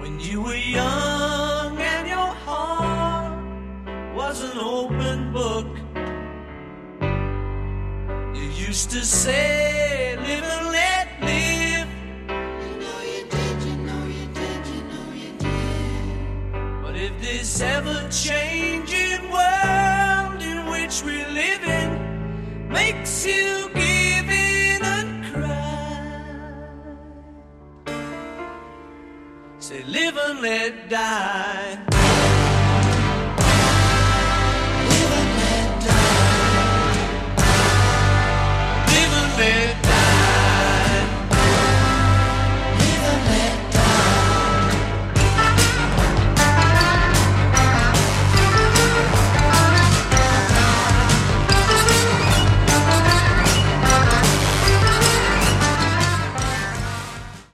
when you were young and your heart was an open book. You used to say, live and let live. You know you did, you know you did, you know you did. But if this ever-changing world in which we live in makes you give in and cry, say live and let die.